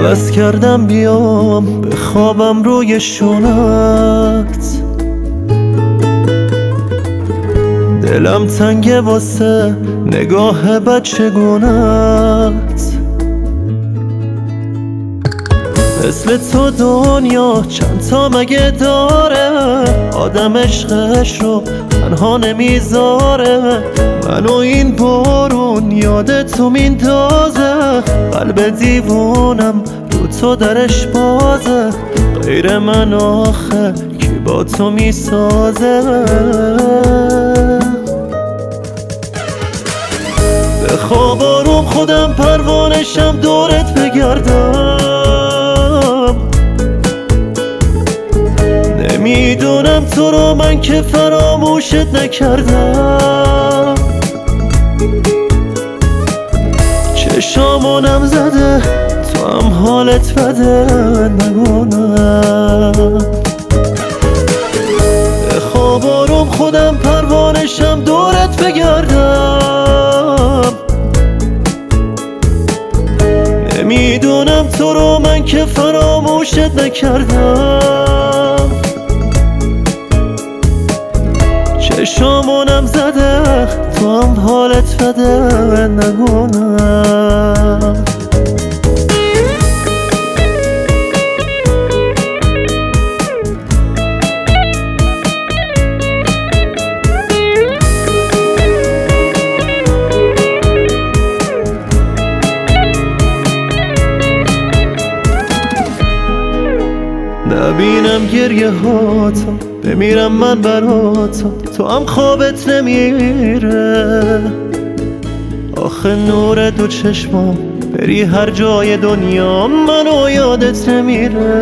عوض کردم بیام بخوابم روی شونت. دلم تنگه واسه نگاه بچگونت. مثل تو دنیا چند تا مگه داره، آدم عشقش رو تنها نمیذاره. منو این بارون یاد تو میندازه، قلب دیوونم رو تو درش بازه. غیر من آخه کی با تو میسازه؟ به خواب آروم خودم پروانشم دورت بگردم. نمیدونم تو رو من که فراموشت نکردم. چشامونم زده تو هم حالت بده نگونم. به خواب آروم خودم پروانشم دورت بگردم. نمیدونم تو رو من که فراموشت نکردم. چشامونم زده تو هم حالت بده نگونم. نبینم گریه هاتو بمیرم من براتو، تو هم خوابت نمیره. آخه نور دو چشمام بری هر جای دنیا منو یادت نمیره.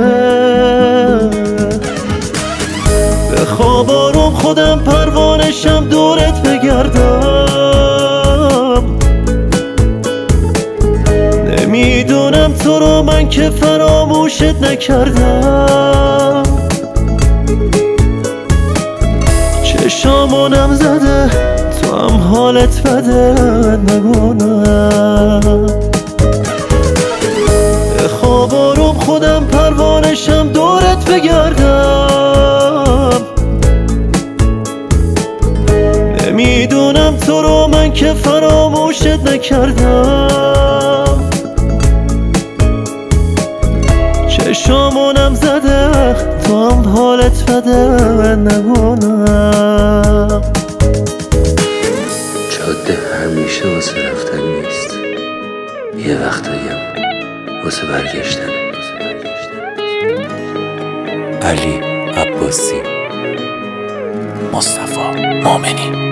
به خواب آروم خودم پروانشم دورت بگردم. نمیدونم تو رو من که فراموشت نکردم. چشامونم زده تو هم حالت بده نگونم. به خواب آروم خودم پروانشم دورت بگردم. نمیدونم تو رو من که فراموشت نکردم. چشامونم زده تو هم حالت بده نگونم. جاده همیشه واسه رفتن نیست، یه وقتاییم واسه برگشتن. علی عباسی، مصطفی مومنی.